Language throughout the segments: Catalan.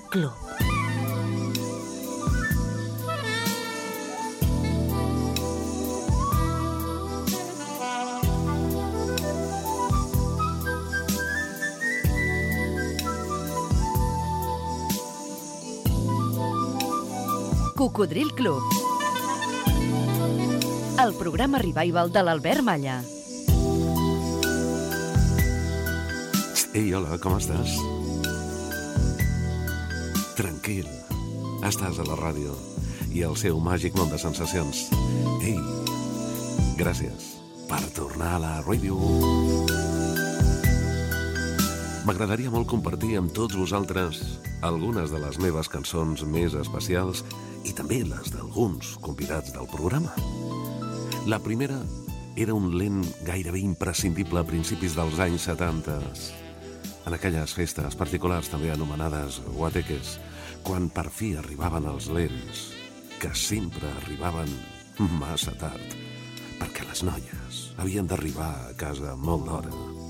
Club. Cocodril Club. El programa revival de l'Albert Malla. Ei, hola, com estàs? Tranquil, estàs a la ràdio i al seu màgic món de sensacions. Ei, gràcies per tornar a la ràdio. M'agradaria molt compartir amb tots vosaltres algunes de les meves cançons més especials i també les d'alguns convidats del programa. La primera era un lent gairebé imprescindible a principis dels anys 70, en aquelles festes particulars també anomenades guateques, quan per fi arribaven els lents, que sempre arribaven massa tard, perquè les noies havien d'arribar a casa molt d'hora.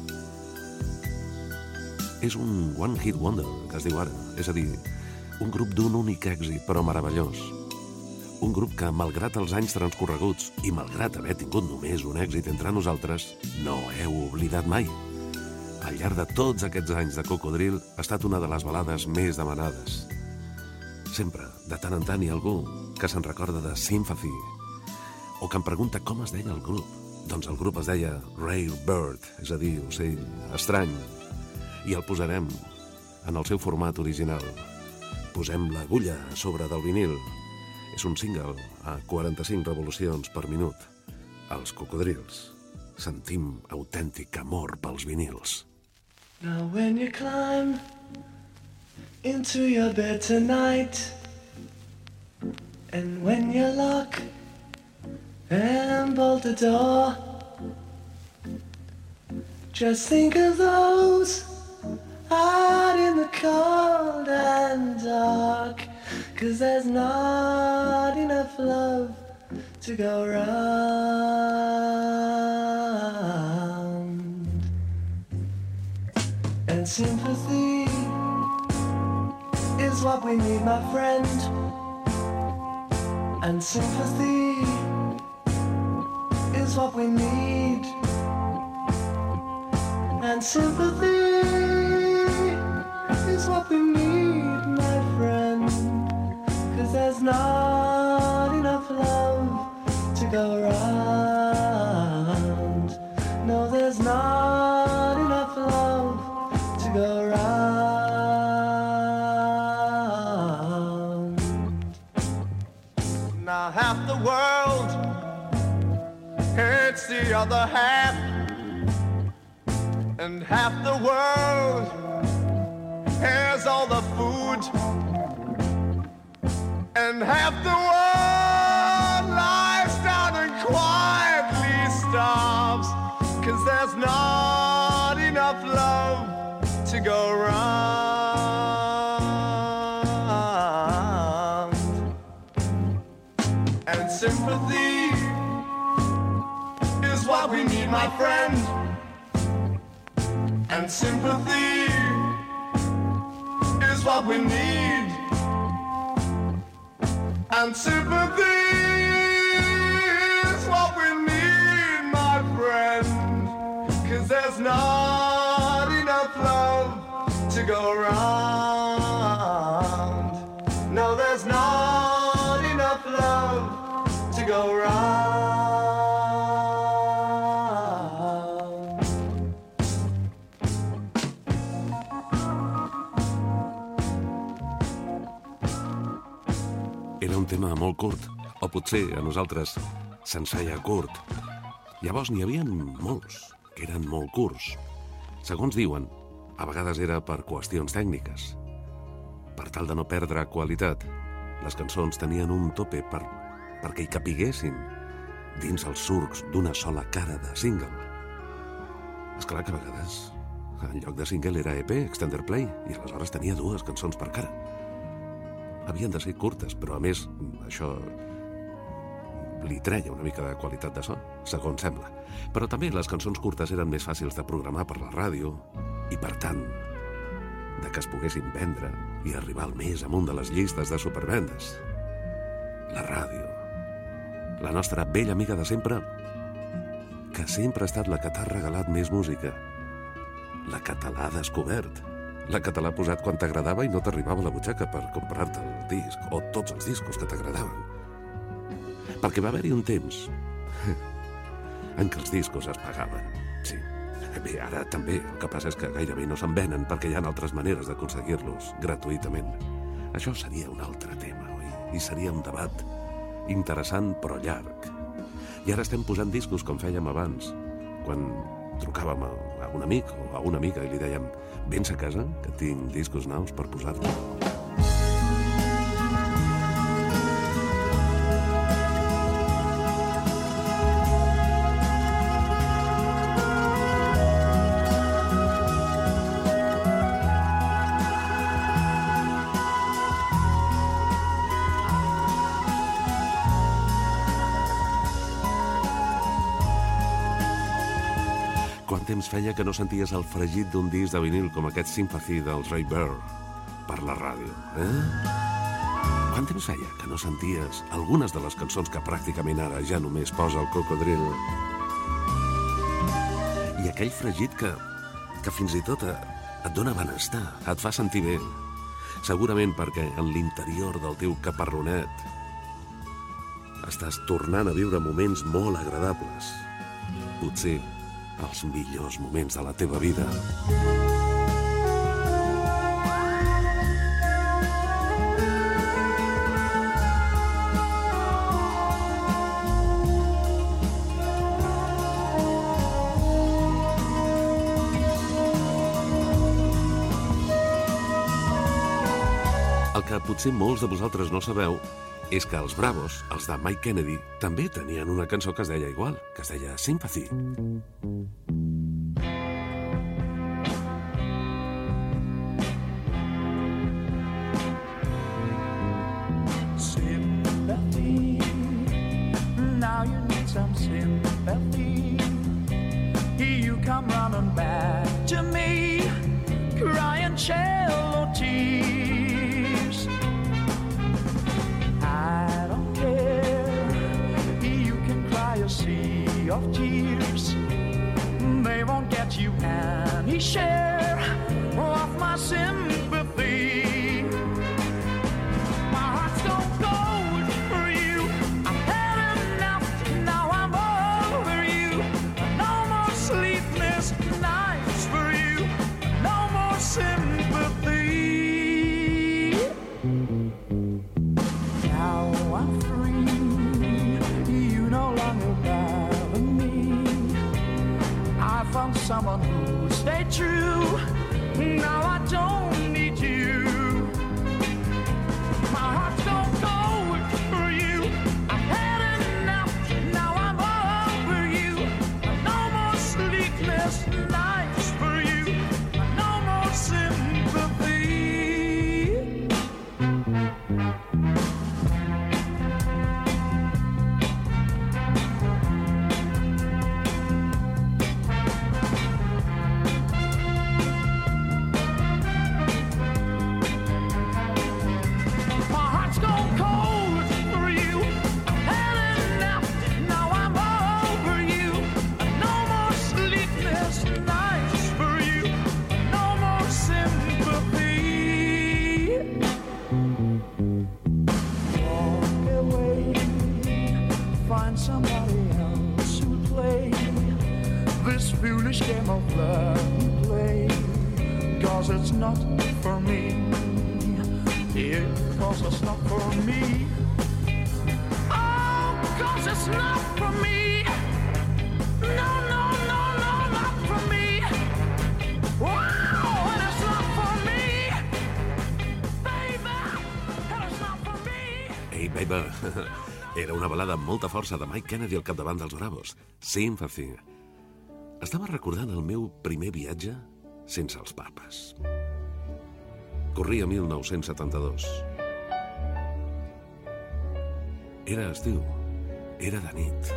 És un one hit wonder, que es diu ara, és a dir, un grup d'un únic èxit però meravellós. Un grup que, malgrat els anys transcorreguts i malgrat haver tingut només un èxit entre nosaltres, no heu oblidat mai. Al llarg de tots aquests anys de Cocodril ha estat una de les balades més demanades. Sempre, de tant en tant, hi ha algú que se'n recorda de Sympathy o que em pregunta com es deia el grup. Doncs el grup es deia Rare Bird, és a dir, ocell estrany, i el posarem en el seu format original. Posem l'agulla a sobre del vinil. És un single a 45 revolucions per minut. Els Cocodrils sentim autèntic amor pels vinils. Now when you climb into your bed tonight, and when you lock and bolt the door, just think of those out in the cold and dark, 'cause there's not enough love to go round. And sympathy is what we need, my friend. And sympathy is what we need. And sympathy is what we need, my friend, 'cause there's not enough love to go round. No, there's not enough love to go round. Now half the world hates the other half, and half the world has all the food, and half the world lies down and quietly starves, 'cause there's not enough love to go round. And sympathy is what we need, my friend. And sympathy is what we need. And sympathy is what we need, my friend, 'cause there's not enough love to go round. No, there's not enough love to go round. Era un tema molt curt, o potser a nosaltres se'ns feia curt. Llavors n'hi havia molts que eren molt curts. Segons diuen, a vegades era per qüestions tècniques. Per tal de no perdre qualitat, les cançons tenien un tope perquè hi capiguessin dins els surcs d'una sola cara de single. Esclar que a vegades, en lloc de single era EP, Extended Play, i aleshores tenia 2 cançons per cara. Havien de ser curtes, però a més, això li treia una mica de qualitat de so, segons sembla. Però també les cançons curtes eren més fàcils de programar per la ràdio i, per tant, de que es poguessin vendre i arribar al més amunt de les llistes de supervendes. La ràdio, la nostra vella amiga de sempre, que sempre ha estat la que t'ha regalat més música, la que te l'ha descobert, la que te l'ha posat quan t'agradava i no t'arribava a la butxaca per comprar-te el disc o tots els discos que t'agradaven. Perquè va haver-hi un temps en què els discos es pagaven, sí. Bé, ara també, el que passa és que gairebé no se'n venen perquè hi ha altres maneres d'aconseguir-los gratuïtament. Això seria un altre tema, oi? I seria un debat interessant però llarg. I ara estem posant discos com fèiem abans, quan trucàvem a un amic o a una amiga i li dèiem «Vens a casa, que tinc discos nous per posar-te». Quant temps feia que no senties el fregit d'un disc de vinil com aquest Sympathy dels Ray Burr per la ràdio, Quant temps feia que no senties algunes de les cançons que pràcticament ara ja només posa el Cocodril? I aquell fregit que fins i tot et dona benestar, et fa sentir bé. Segurament perquè en l'interior del teu caparronet estàs tornant a viure moments molt agradables. Potser els millors moments de la teva vida. El que potser molts de vosaltres no sabeu és que els Bravos, els de Mike Kennedy, també tenien una cançó que es deia igual, que es deia Sympathy. Sympathy, now you need some sympathy. Here you come running back to me, crying shallow tears. I don't care, you can cry a sea of tears. They won't get you any share of my sympathy. My heart's gone cold for you. I've had enough, now I'm over you. No more sleepless nights for you. No more sympathy. Now I'm free, you no longer bother me. I found someone who stayed true. Now I don't need you. My heart's gone cold for you. I've had enough, now I'm over you. No more sleepless nights for you. No more sympathy. My heart's gone cold for you. I've had enough, now I'm over you. No more sleepless nights for you. No more sympathy. Walk away, find somebody else who play this foolish game of love you play. 'Cause it's not for me. Yeah, 'cause it's not for me. Oh, 'cause it's not for me. No, no, no, no, not for me. Wow, and it's not for me. Baby, and it's not for me. Hey, baby! Era una balada amb molta força de Mike Kennedy al capdavant dels Bravos. Sympathy. Estava recordant el meu primer viatge sense els papes. Corria 1972. Era estiu. Era de nit.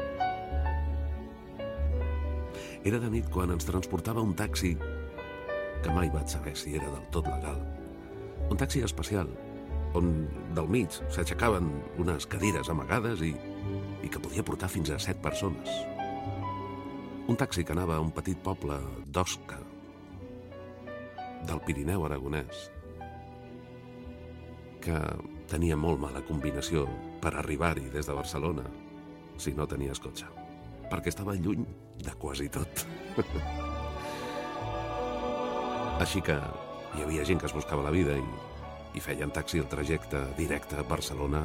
Era de nit quan ens transportava un taxi que mai vaig saber si era del tot legal. Un taxi especial, on del mig s'aixecaven unes cadires amagades i que podia portar fins a 7 persones. Un taxi que anava a un petit poble d'Osca, del Pirineu aragonès, que tenia molt mala combinació per arribar-hi des de Barcelona, si no tenies cotxe, perquè estava lluny de quasi tot. Així que hi havia gent que es buscava la vida i feien taxi el trajecte directe a Barcelona,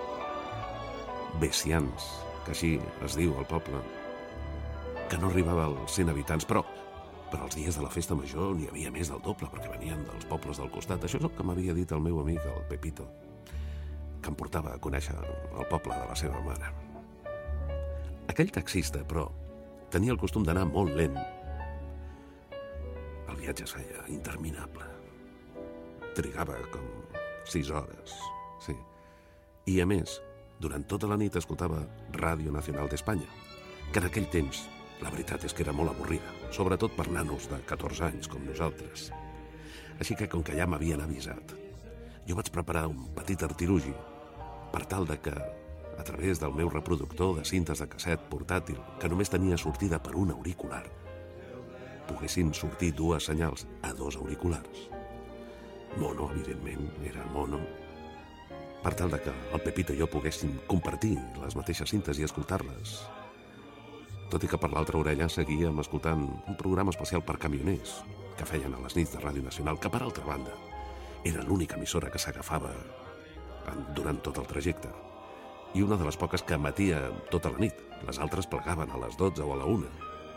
Besians, que així es diu al poble, que no arribava als 100 habitants, però els dies de la festa major n'hi havia més del doble, perquè venien dels pobles del costat. Això és el que m'havia dit el meu amic, el Pepito, que em portava a conèixer el poble de la seva mare. Aquell taxista, però, tenia el costum d'anar molt lent. El viatge es feia interminable. Trigava com 6 hores, sí. I, a més, durant tota la nit escoltava Ràdio Nacional d'Espanya, que en aquell temps, la veritat és que era molt avorrida, sobretot per nanos de 14 anys, com nosaltres. Així que, com que ja m'havien avisat, jo vaig preparar un petit artilugi per tal de que, a través del meu reproductor de cintes de casset portàtil, que només tenia sortida per un auricular, poguessin sortir 2 senyals a 2 auriculars. Mono, evidentment, era mono, per tal de que el Pepito i jo poguéssim compartir les mateixes cintes i escoltar-les. Tot i que per l'altra orella seguíem escoltant un programa especial per camioners que feien a les nits de Ràdio Nacional, que per altra banda era l'única emissora que s'agafava durant tot el trajecte i una de les poques que emetia tota la nit. Les altres plegaven a les 12 o a la 1.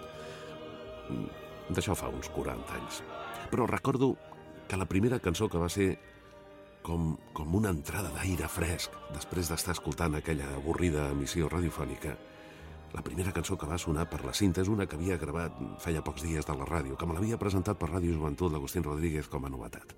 D'això fa uns 40 anys. Però recordo que la primera cançó que va ser com una entrada d'aire fresc després d'estar escoltant aquella avorrida emissió radiofònica, la primera cançó que va sonar per la cinta és una que havia gravat feia pocs dies de la ràdio, que me l'havia presentat per Ràdio Joventut l'Agustín Rodríguez com a novetat.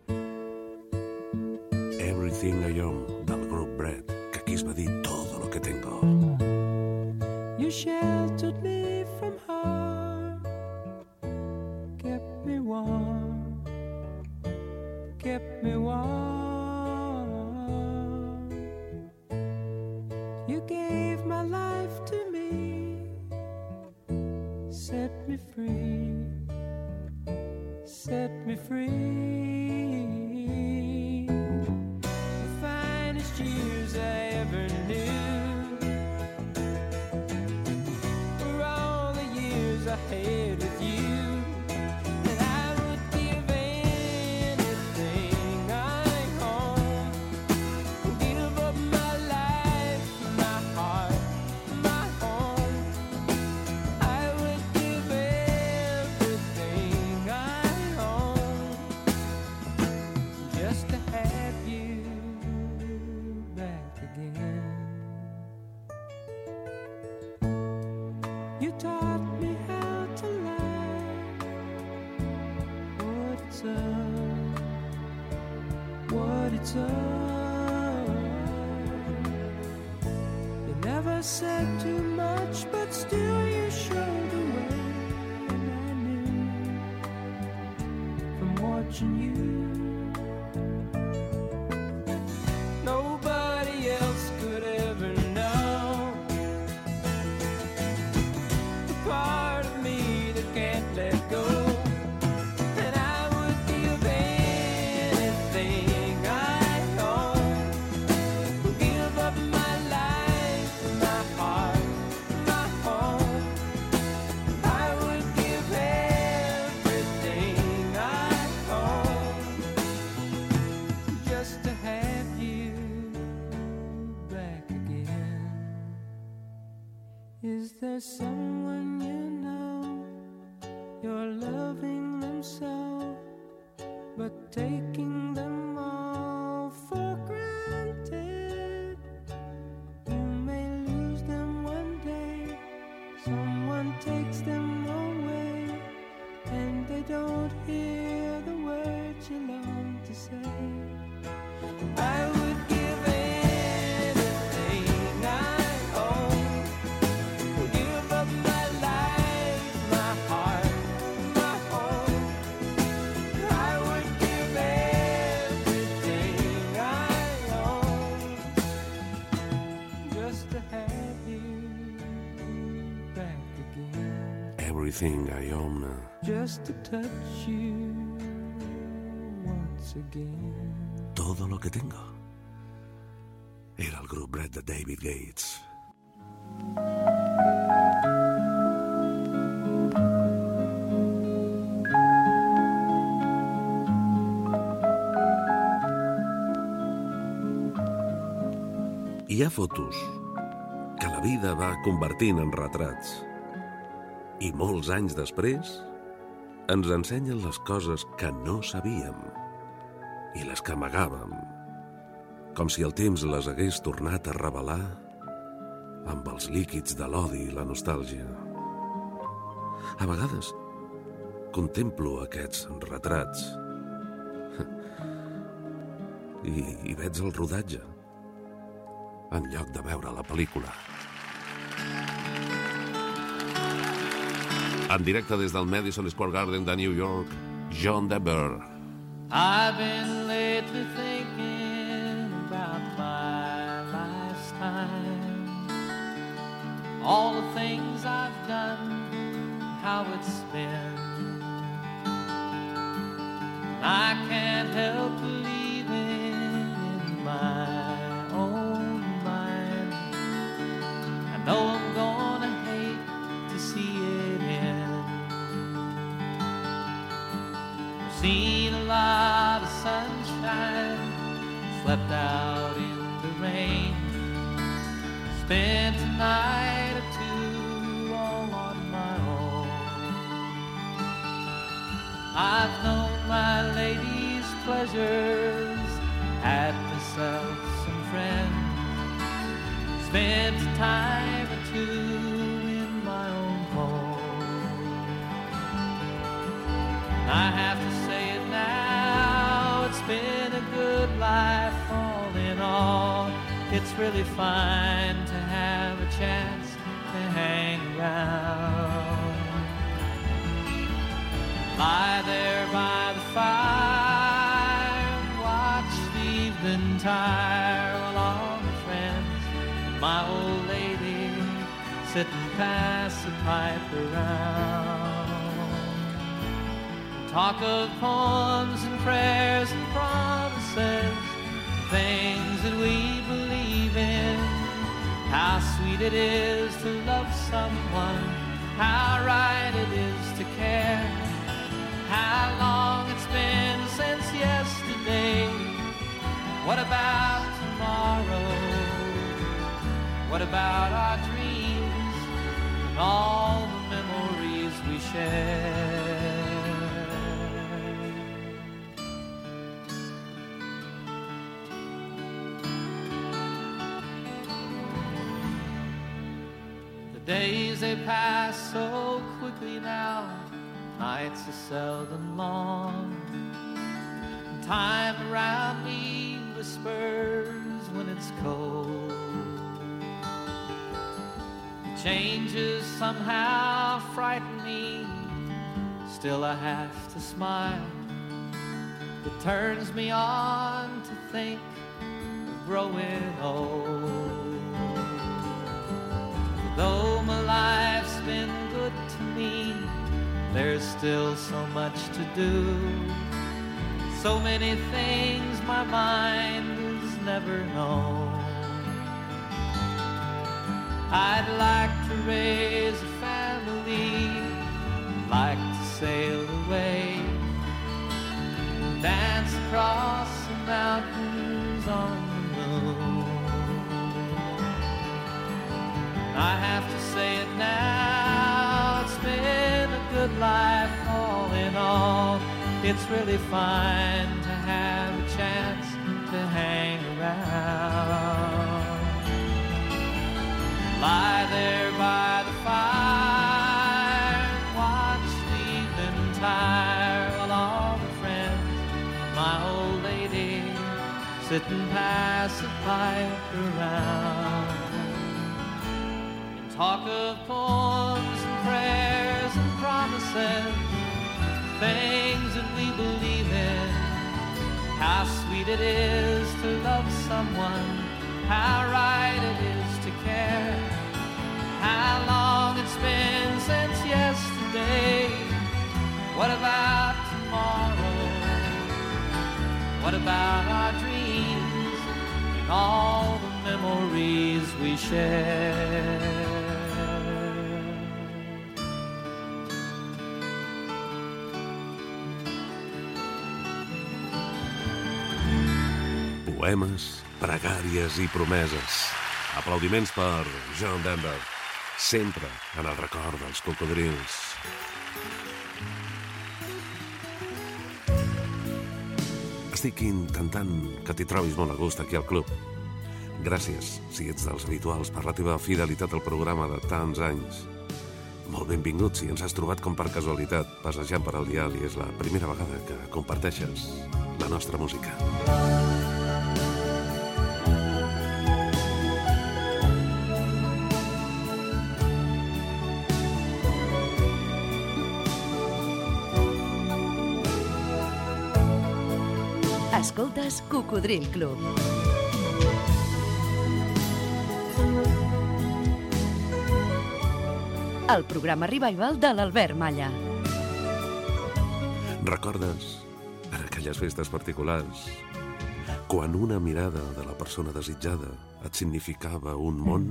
Everything I Own, del grup Bread, que aquí es va dir Todo lo que tengo. You sheltered me from harm, kept me warm, kept me warm. You gave my life to me, set me free, set me free. The finest years I ever knew were all the years I had with you. And I would give anything I own, give up my life, my heart, my home. I would give everything I own just to have you back again. You taught me how to love, what it's up. You never said too much, but still you showed the way. And I knew from watching you, nobody else could ever know the part of me that can't let go. And I would give anything I own, give up my life, my heart, my home. I would give everything I own just to have you back again. Is there someone you know, you're loving them so, but taking them all for granted? You may lose them one day, someone takes them away, and they don't hear the words you long to say. I would give anything I own, give up my life, my heart, my home. I everything I own. Just to touch you once again. Todo lo que tengo. Era el grup Brett de David Gates. Hi ha fotos que la vida va convertint en retrats i molts anys després ens ensenyen les coses que no sabíem i les que amagàvem, com si el temps les hagués tornat a revelar amb els líquids de l'odi i la nostàlgia. A vegades contemplo aquests retrats i veig el rodatge en lloc de veure la pel·lícula. En directe des del Madison Square Garden de New York, John Denver. I've been lately thinking about my lifetime, all the things I've done, how it's been. I can't help believing in my own mind. I know I'm gonna hate to see it end. I've seen a lot of sunshine, slept out in the rain, spent a night or two all on my own. I've known my lady's pleasures, had myself some friends, spent a time or two in my own home. I have to say it now, it's been a good life all in all. It's really fine to have a chance to hang around. Lie there by the fire, watch the evening tire while all my friends, my old lady, sit and pass the pipe around. Talk of poems and prayers and promises, things that we believe in. How sweet it is to love someone, how right it is to care. How long it's been since yesterday. What about tomorrow? What about our dreams and all the memories we share? The days they pass so quickly now, nights are seldom long. Time around me whispers when it's cold. The changes somehow frighten me, still I have to smile. It turns me on to think of growing old. Though my life's been good to me, there's still so much to do. So many things my mind has never known. I'd like to raise a family, like to sail away, dance across the mountains on the moon. I have to say it now, it's been a good life all in all. It's really fine to have a chance to hang around. Lie there by the fire, watch the evening tire while all the friends, my old lady, sit and pass the pipe around. And talk of poems and prayers and promises, things that we believe in. How sweet it is to love someone, how right it is to care. How long it's been since yesterday. What about our dreams and all the memories we share? Poemes, pregàries i promeses. Aplaudiments per John Denver, sempre en el record dels cocodrils. Estic intentant que t'hi trobis molt a gust aquí al club. Gràcies, si ets dels habituals, per la teva fidelitat al programa de tants anys. Molt benvingut si ens has trobat com per casualitat passejant per al dial i és la primera vegada que comparteixes la nostra música. Escoltes Cocodril Club. El programa Revival de l'Albert Malla. Recordes, en aquelles festes particulars, quan una mirada de la persona desitjada et significava un món?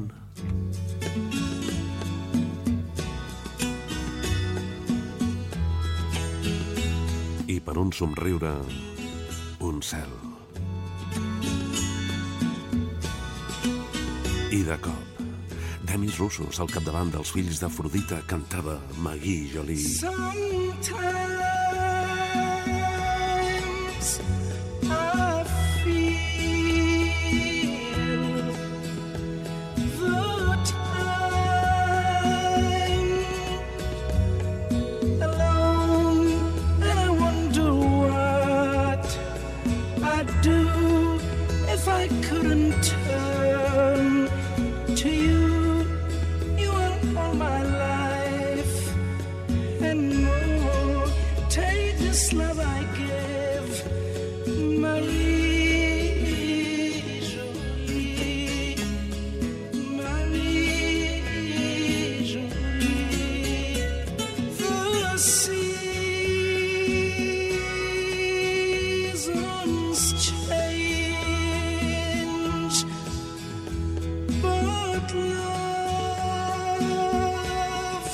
I per un somriure, un cel. I de cop, Demis Roussos al capdavant dels fills d'Afrodita cantava Magui Jolie. Sometimes I feel the time alone, and I wonder what I'd do if I couldn't turn to you. You are all my life and more. Take this love I give, Marie Jolie, Marie Jolie. The seasons change, but love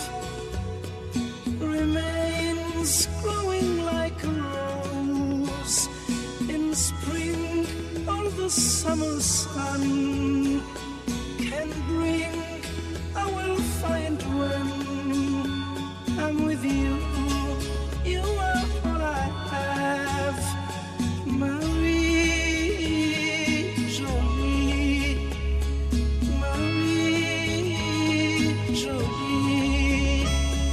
remains growing like a rose in spring. All the summer sun can bring, I will find when I'm with you. You are all I have, Marie Jolie, Marie Jolie.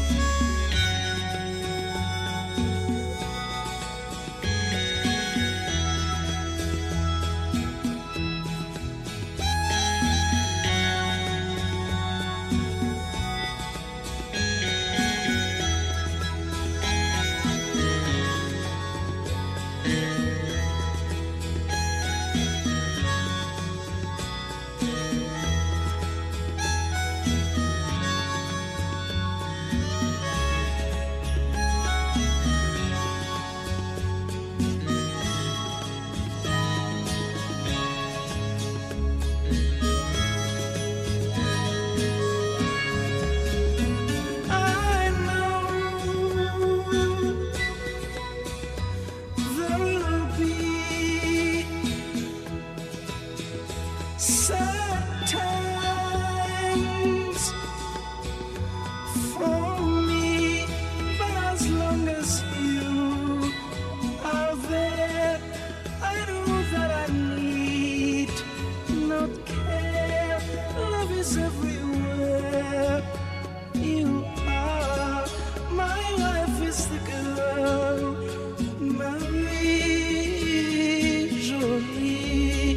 I know there'll be sad times for me, but as long as you are there, I know that I need not care. Love is everywhere. You are my life, is the girl, Marie Jolie,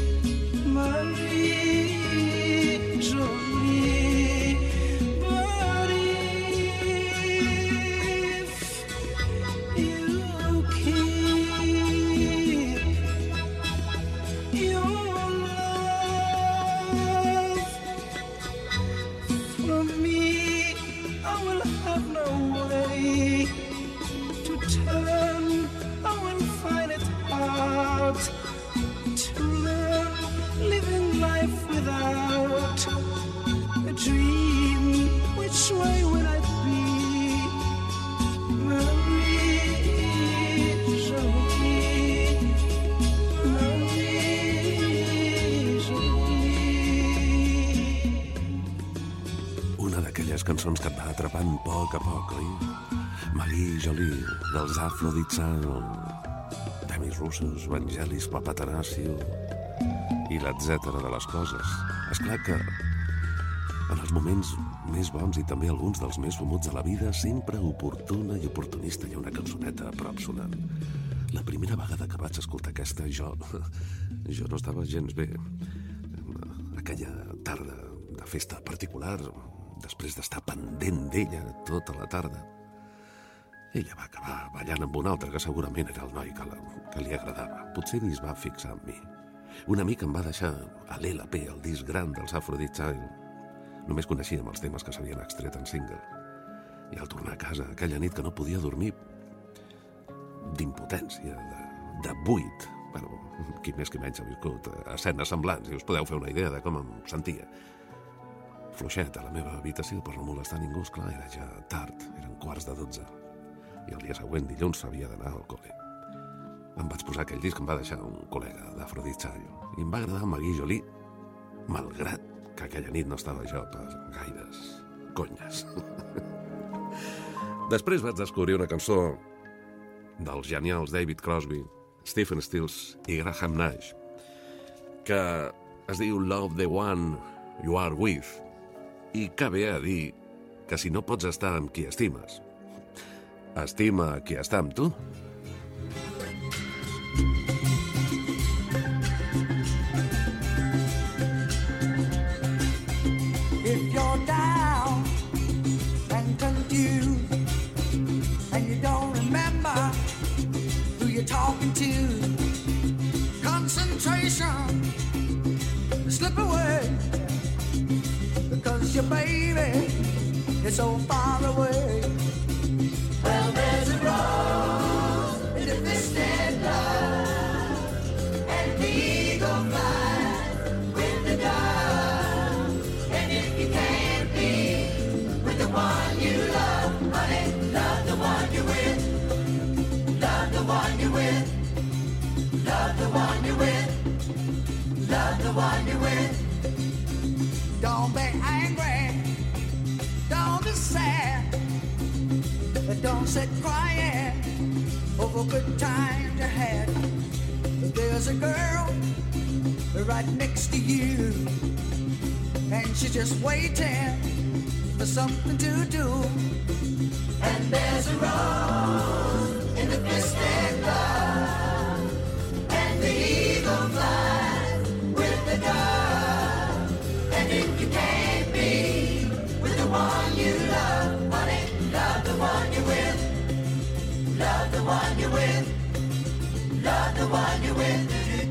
Marie Jolie. But if you keep your love from me, I will have no way to turn. I will find it hard crepant a poc, oi? Maggie Jolie, dels Aphrodite Child, Demis Roussos, Vangelis Papatanasio i l'etcètera de les coses. Esclar que en els moments més bons i també alguns dels més fumuts de la vida, sempre oportuna i oportunista hi ha una cançoneta a prop sonant. La primera vegada que vaig escoltar aquesta, jo no estava gens bé. Aquella tarda de festa particular, després d'estar pendent d'ella tota la tarda, ella va acabar ballant amb un altre que segurament era el noi que li agradava. Potser ni es va fixar en mi. Un amic em va deixar a l'LP, el disc gran dels Aphrodite Child. Només coneixíem els temes que s'havien extret en single. I al tornar a casa, aquella nit que no podia dormir, d'impotència, de buit, bueno, qui més qui menys ha viscut escenes semblants, i us podeu fer una idea de com em sentia. Fluixet a la meva habitació per no molestar ningú, esclar, era ja tard, eren 11:15, i el dia següent, dilluns, havia d'anar al col·le. Em vaig posar aquell disc que em va deixar un col·lega d'Aphrodite Child, i em va agradar Maggie Jolie, malgrat que aquella nit no estava jo per gaires conyes. Després vaig descobrir una cançó dels genials David Crosby, Stephen Stills i Graham Nash, que es diu Love the One You Are With, i que ve a dir que si no pots estar amb qui estimes, estima qui està amb tu. If you're down and confused and you don't remember who you're talking to, concentration slip away because your baby is so far away. Well, there's a rose in the twisted love, and the eagle flies with the dove. And if you can't be with the one you love, honey, love the one you're with. Love the one you're with. Love the one you're with. Love the one you're with. Don't be angry. Don't be sad. Don't sit crying over good times you had. There's a girl right next to you, and she's just waiting for something to do. And there's a rose in the twisted love, and the eagle flies with the dove. And if you can't be with the one you love, honey, love the one you're with. Love the one you're with. Love the one you're with.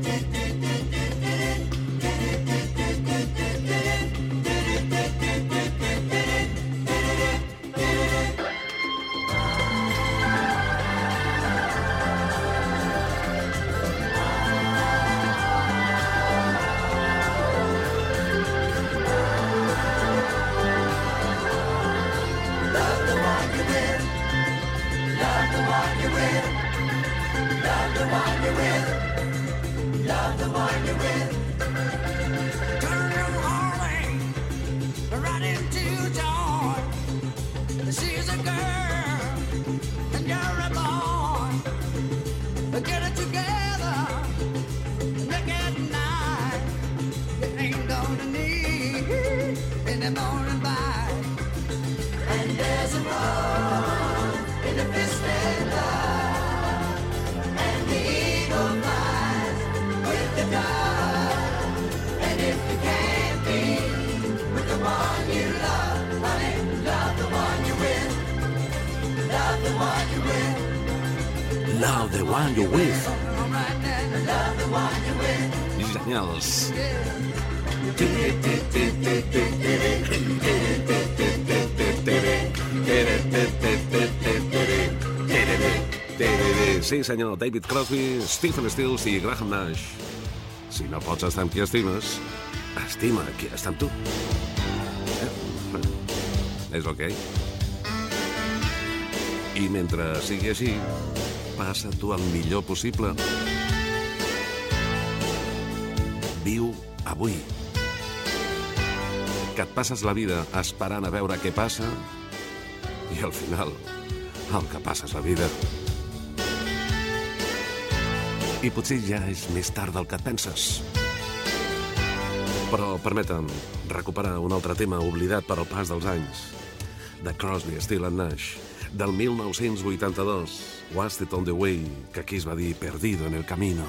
Turn your heart right into joy. She's a girl and you're a boy. Get it together, make it nice. You ain't gonna need any more advice. And there's a rose in the twisted love, and the eagle flies with the dove. And if you can't be with the one you love, honey, love the one you're with. Love the one you're with. Love the one you're with. All right then, love the one you're with. Genials. Sí, senyor, David Crosby, Stephen Stills i Graham Nash. Si no pots estar amb qui estimes, estima qui està amb tu. És ok. I mentre sigui així, passa tu el millor possible. Viu avui. Que et passes la vida esperant a veure què passa, I al final, el que passa és la vida. I potser ja és més tard del que et penses. Però permetem recuperar un altre tema oblidat per al pas dels anys. De Crosby, Stills and Nash, del 1982, Wasted on the Way, que aquí es va dir Perdido en el Camino.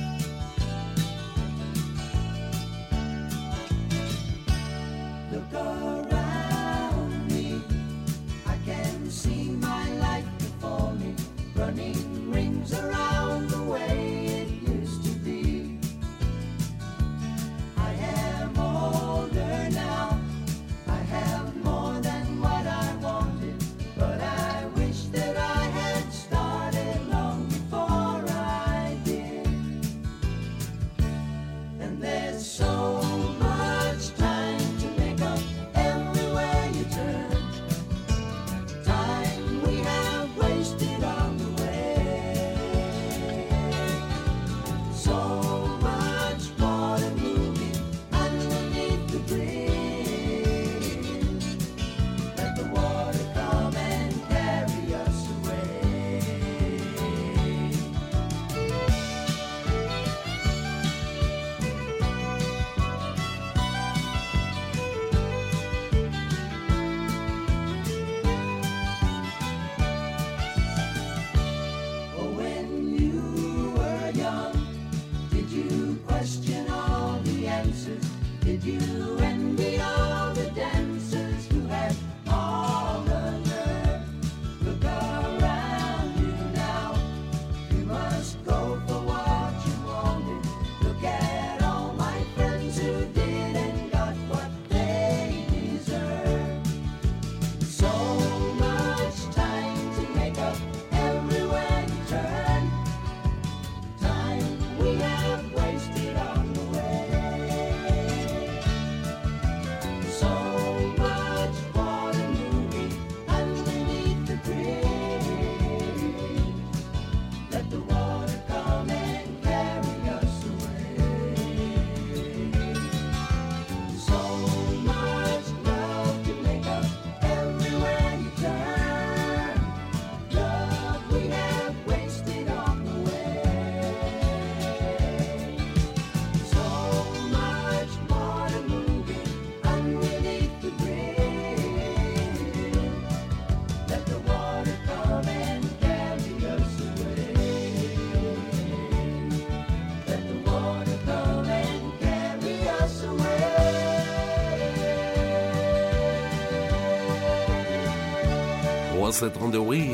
Wasted on the Way,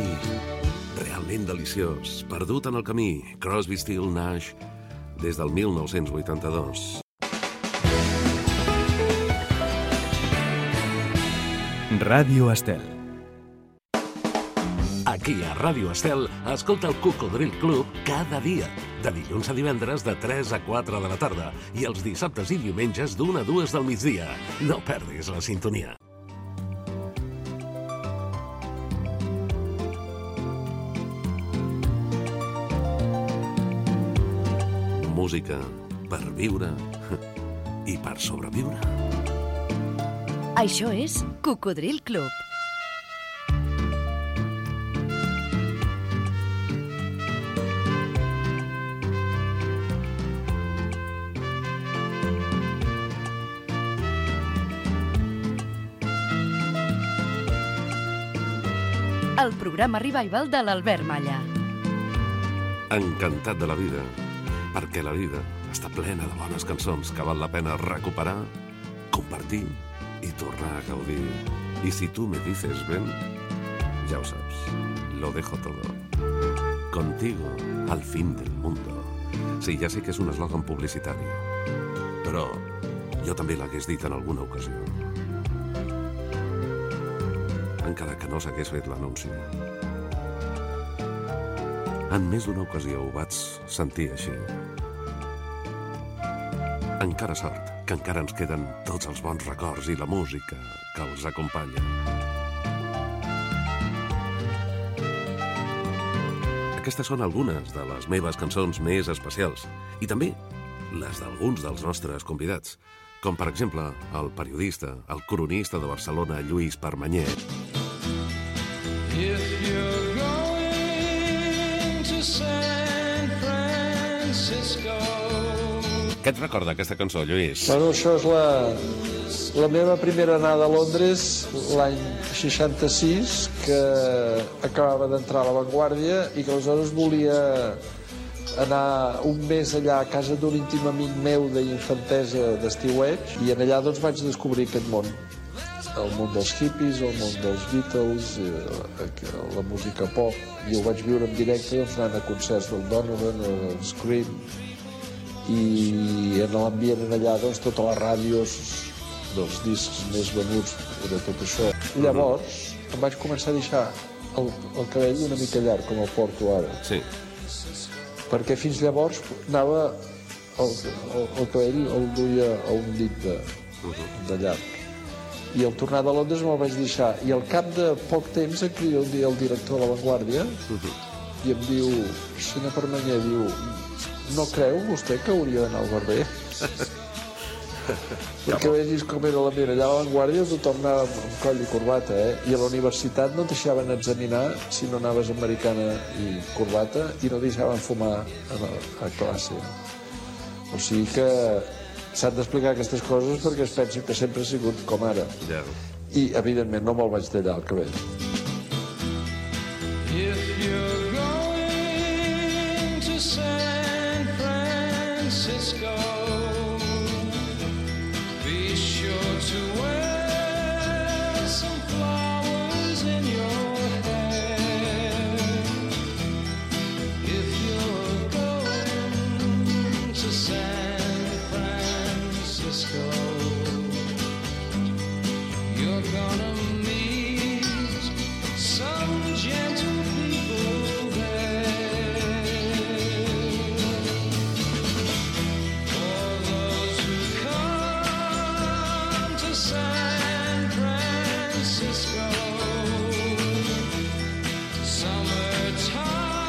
realment deliciós, perdut en el camí, Crosby, Stills, Nash, des del 1982. Ràdio Estel. Aquí a Ràdio Estel, escolta el Cocodril Club cada dia, de dilluns a divendres de 3 a 4 de la tarda i els dissabtes i diumenges d'1 a 2 del migdia. No perdis la sintonia. Música per viure i per sobreviure. Això és Cocodril Club. El programa revival de l'Albert Malla. Encantat de la vida, perquè la vida està plena de bones cançons que val la pena recuperar, compartir y tornar a gaudir. Y si tú me dices ven, ya lo sabes, lo dejo todo. Contigo al fin del mundo. Sí, ja sé que és un eslògan publicitari, però jo també l'hagués dit en alguna ocasió. Encara que no s'hagués fet l'anunci. En més d'una ocasió ho vaig sentir així. Encara sort que encara ens queden tots els bons records i la música que els acompanya. Aquestes són algunes de les meves cançons més especials i també les d'alguns dels nostres convidats, com per exemple el periodista, el cronista de Barcelona, Lluís Permanyer. If you're going to San Francisco. Què et recorda aquesta cançó, Lluís? Bueno, això és la meva primera anada a Londres l'any 66, que acabava d'entrar a La Vanguardia i que aleshores volia anar un mes allà a casa d'un íntim amic meu d'infantesa d'estiueig, i en allà doncs vaig descobrir aquest món. El món dels hippies, el món dels Beatles, la música pop, i ho vaig viure en directe doncs, anant a concerts del Donovan o del Scream, i en l'ambient allà doncs, totes les ràdios dels discs més venuts era tot això. Llavors em vaig començar a deixar el cabell una mica llarg, com el porto ara. Sí. Perquè fins llavors anava el cabell el duia a un dit de llarg. I al tornar de Londres me'l vaig deixar. I al cap de poc temps em crida un dia el director de La Vanguardia i em diu, senyor Permanyer, diu, no creu vostè que hauria d'anar al barber? Perquè vegis com era la meva. Allà a La Vanguardia tothom anava amb coll i corbata, I a la universitat no et deixaven examinar si no anaves americana i corbata, i no deixaven fumar a classe. O sigui que s'han d'explicar aquestes coses perquè es pensen que sempre ha sigut com ara. Ja. I, evidentment, no me'l vaig tallar el cabell. If you're going to San Francisco, be sure to wear some flowers in your hair. If you're going to San Francisco, you're gonna meet some gentle people there. For those who come to San Francisco, summertime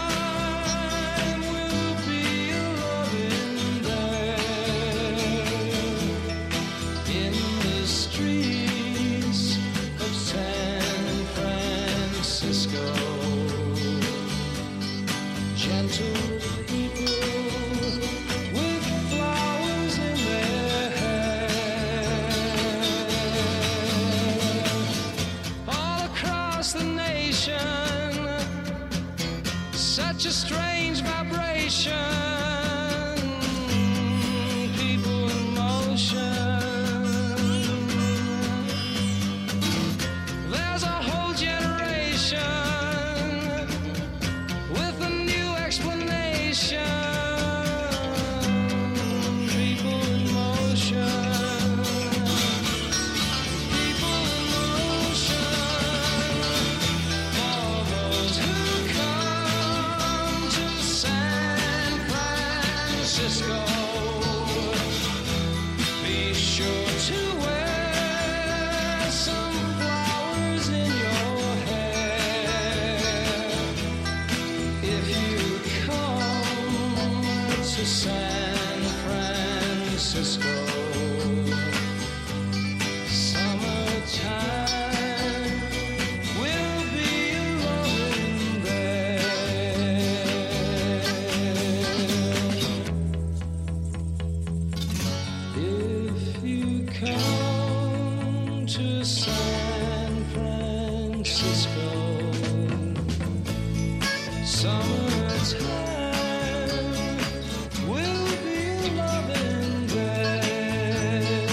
will be a-loving there. In the streets of San Francisco, gentle people with flowers in their hair. All across the nation, such a strange vibration, people in motion. There's a whole generation with a new explanation. People in motion. People in motion. For those who come to San Francisco, be sure to wear some flowers in your hair. If you come to San Francisco, summertime will be a-loving there. If you come to San Francisco, summertime will be a-loving there.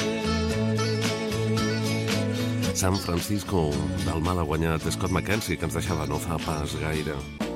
San Francisco, del mal guanyat Scott McKenzie, que ens deixava no fa pas gaire.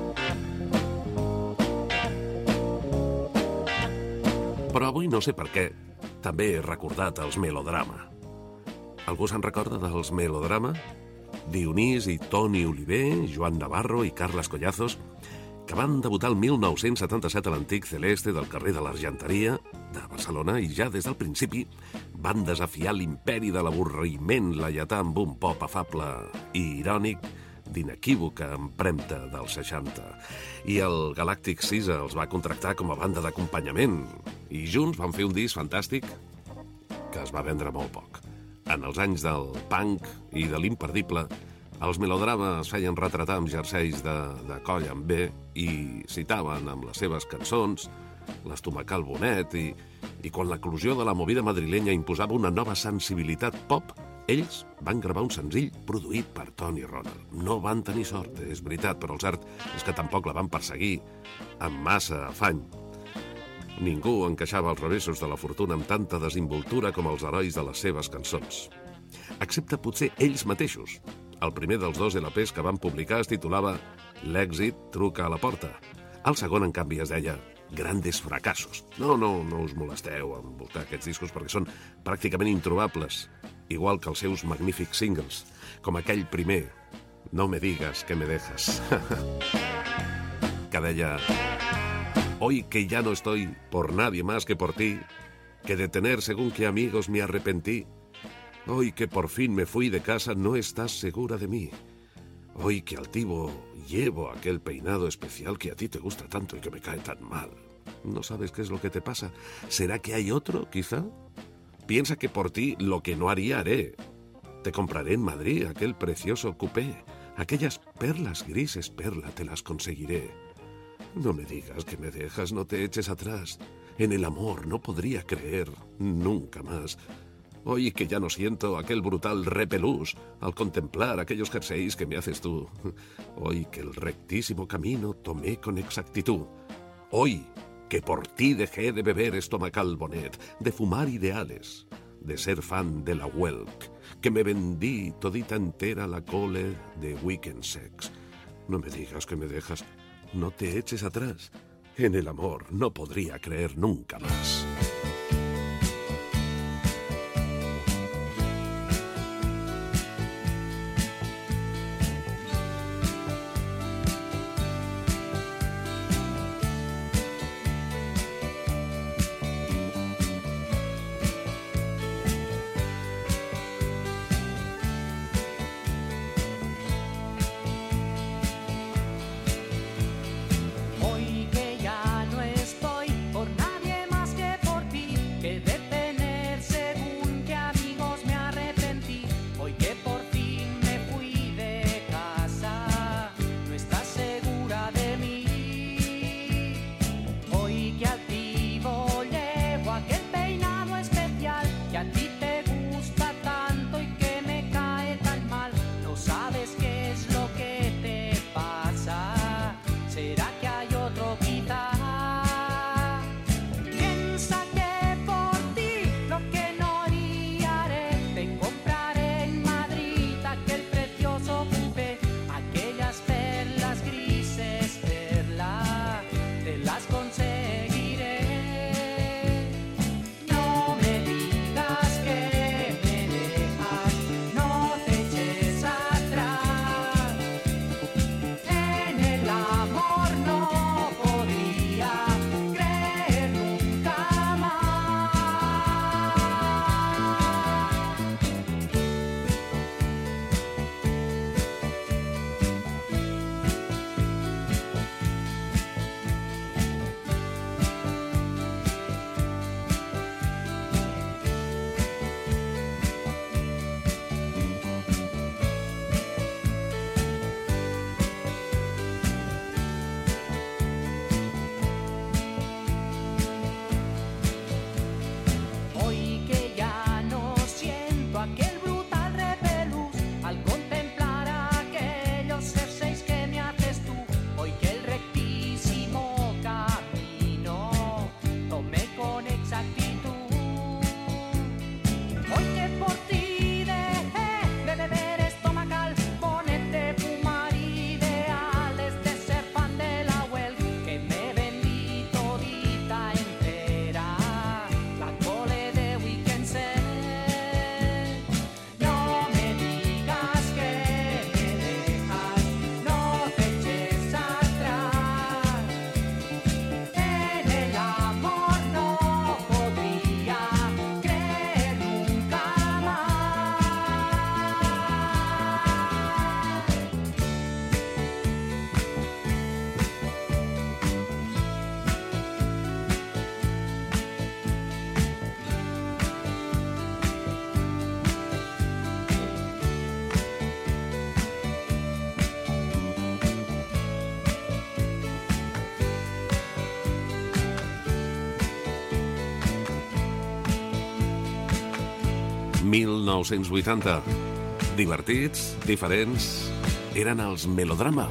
Però avui no sé per què també he recordat els Melodrama. Algú se'n recorda dels Melodrama? Dionís i Toni Oliver, Joan Navarro i Carles Collazos, que van debutar el 1977 a l'antic Celeste del carrer de l'Argenteria de Barcelona i ja des del principi van desafiar l'imperi de l'avorriment laietà amb un pop afable i irònic d'inequívoca empremta dels 60. I el Galactic Caesar els va contractar com a banda d'acompanyament i junts van fer un disc fantàstic que es va vendre molt poc. En els anys del punk i de l'imperdible Els melodrames feien retratar amb jerseis de coll amb B i citaven amb les seves cançons l'estomacar el bonet i quan l'eclosió de la movida madrilenya imposava una nova sensibilitat pop, ells van gravar un senzill produït per Tony Ronald. No van tenir sort, és veritat, però el cert és que tampoc la van perseguir amb massa afany. Ningú encaixava els revessos de la fortuna amb tanta desinvoltura com els herois de les seves cançons. Excepte potser ells mateixos. El primer dels 2 LPs que van publicar es titulava L'èxit truca a la porta. El segon, en canvi, es deia Grandes fracassos. No us molesteu en voltar aquests discos perquè són pràcticament introbables, igual que els seus magnífics singles, com aquell primer, No me digas que me dejas, que deia: Hoy que ya no estoy por nadie más que por ti, que de tener según qué amigos me arrepentí, hoy que por fin me fui de casa no estás segura de mí, hoy que altivo llevo aquel peinado especial que a ti te gusta tanto y que me cae tan mal. ¿No sabes qué es lo que te pasa? ¿Será que hay otro, quizá? Piensa que por ti lo que no haría haré. Te compraré en Madrid aquel precioso coupé. Aquellas perlas grises, perla, te las conseguiré. No me digas que me dejas, no te eches atrás. En el amor no podría creer nunca más. Hoy que ya no siento aquel brutal repelús al contemplar aquellos jerseys que me haces tú. Hoy que el rectísimo camino tomé con exactitud. Hoy que por ti dejé de beber estomacal bonet, de fumar ideales, de ser fan de la Welk, que me vendí todita entera la cole de Weekend Sex. No me digas que me dejas, no te eches atrás. En el amor no podría creer nunca más. Hoy que ya no estoy por nadie más que 1980. Divertits, diferents, eren els Melodrama.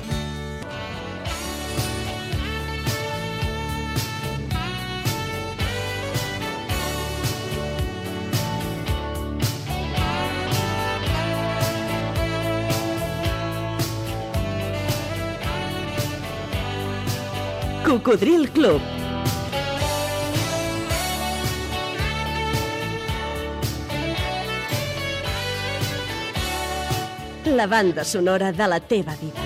Cocodril Club. La banda sonora de la teva vida.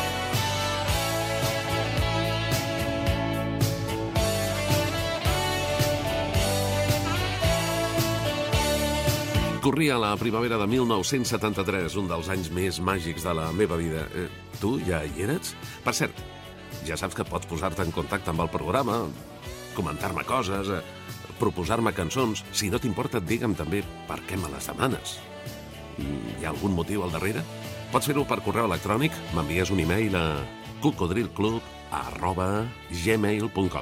Corria la primavera de 1973, un dels anys més màgics de la meva vida. Tu ja hi eres? Per cert, ja saps que pots posar-te en contacte amb el programa, comentar-me coses, proposar-me cançons. Si no t'importa, digue'm també per què me les demanes. Hi ha algun motiu al darrere? Pots fer-ho per correu electrònic. M'envies un e-mail a cocodrilclub@gmail.com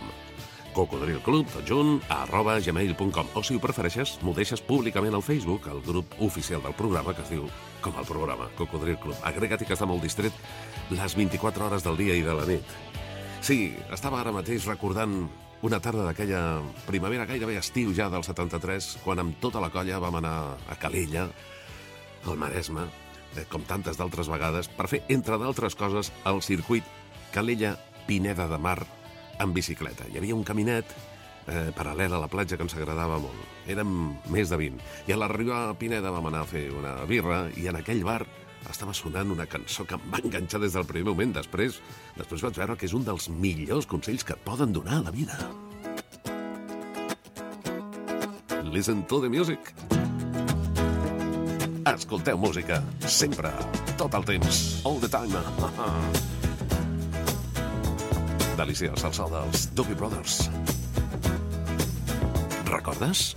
cocodrilclub@gmail.com O si ho prefereixes, m'ho deixes públicament al Facebook, al grup oficial del programa, que es diu com el programa, Cocodril Club. Agrega't que està molt distret les 24 hores del dia i de la nit. Sí, estava ara mateix recordant una tarda d'aquella primavera, gairebé estiu ja del 73, quan amb tota la colla vam anar a Calella, al Maresme, com tantes d'altres vegades, per fer, entre d'altres coses, el circuit Calella-Pineda de Mar en bicicleta. Hi havia un caminet paral·lel a la platja que ens agradava molt. Érem més de 20. I a l'arribar a Pineda vam anar a fer una birra i en aquell bar estava sonant una cançó que em va enganxar des del primer moment. Després vaig veure que és un dels millors consells que et poden donar a la vida. Listen to the music. Escolteu música, sempre, tot el temps, all the time. Deliciós, el so dels Doobie Brothers. Recordes?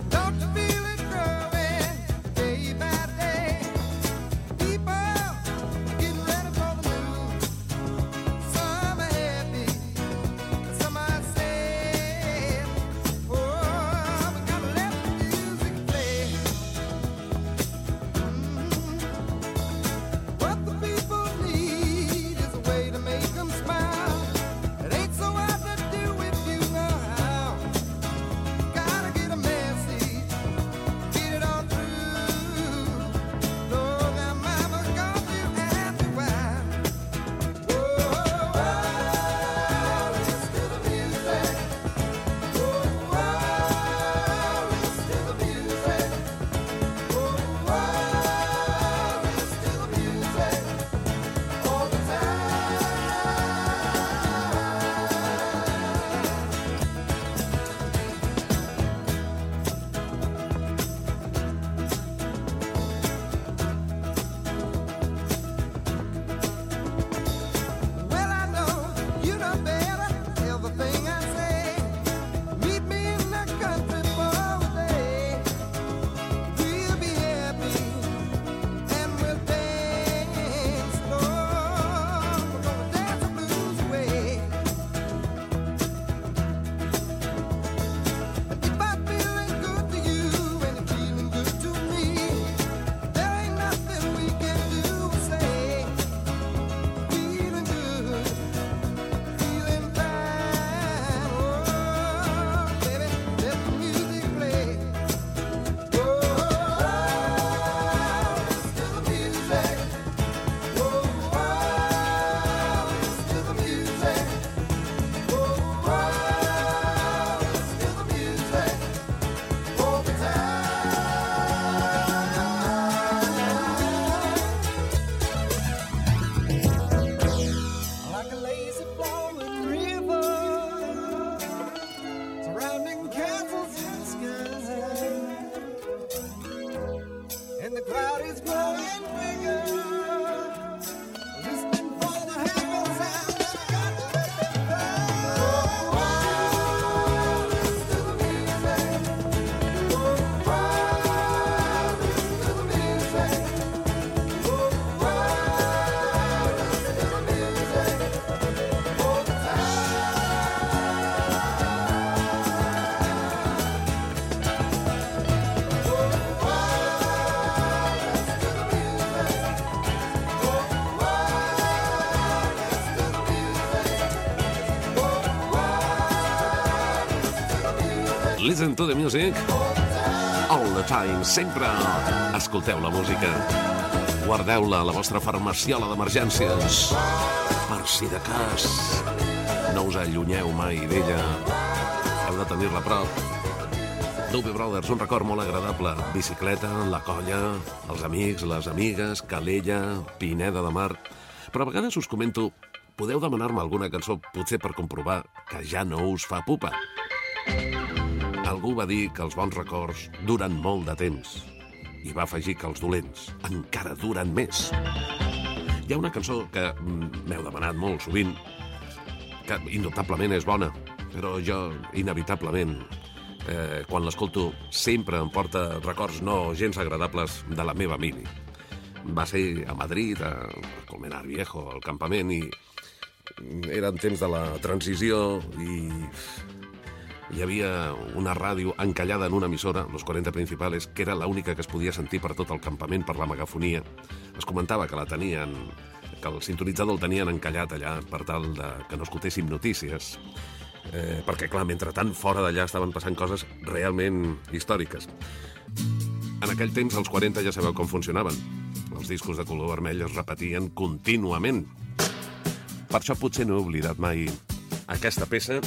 Listen to the music. All the time, sempre. Escolteu la música. Guardeu-la a la vostra farmaciola d'emergències. Per si de cas. No us allunyeu mai d'ella. Heu de tenir-la a prop. Doobie Brothers, un record molt agradable. Bicicleta, la colla, els amics, les amigues, Calella, Pineda de Mar. Però a vegades us comento, podeu demanar-me alguna cançó, potser per comprovar que ja no us fa pupa. Algú va dir que els bons records duren molt de temps i va afegir que els dolents encara duren més. Hi ha una cançó que m'heu demanat molt sovint, que indubtablement és bona, però jo, inevitablement, quan l'escolto, sempre em porta records no gens agradables de la meva mili. Va ser a Madrid, a Colmenar Viejo, al campament, i eren temps de la transició i hi havia una ràdio encallada en una emissora, Los 40 Principales, que era l'única que es podia sentir per tot el campament per la megafonia. Es comentava que la tenien, que el sintonitzador el tenien encallat allà per tal de que no escoltéssim notícies. Perquè, clar, mentrestant, fora d'allà estaven passant coses realment històriques. En aquell temps, els 40 ja sabeu com funcionaven. Els discos de color vermell es repetien contínuament. Per això potser no he oblidat mai aquesta peça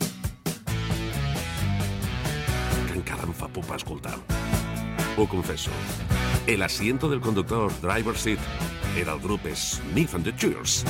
que encara em fa pupa escoltar. Ho confesso. El asiento del conductor, Driver's Seat, era el grup Smith and the Cheers.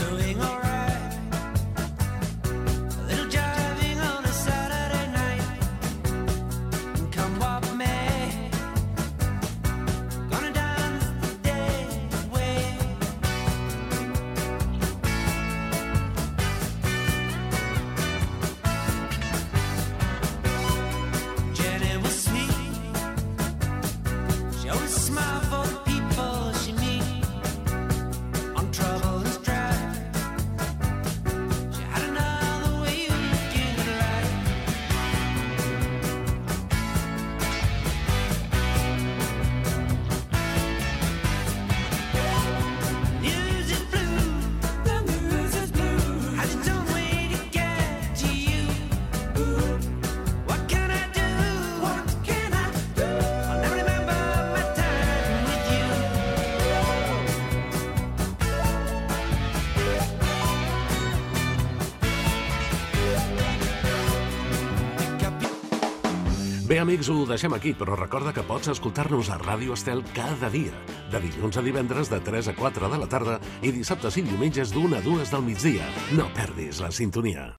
Bé, amics, ho deixem aquí, però recorda que pots escoltar-nos a Ràdio Estel cada dia, de dilluns a divendres de 3 a 4 de la tarda i dissabtes i diumenges d'1 a 2 del migdia. No perdis la sintonia.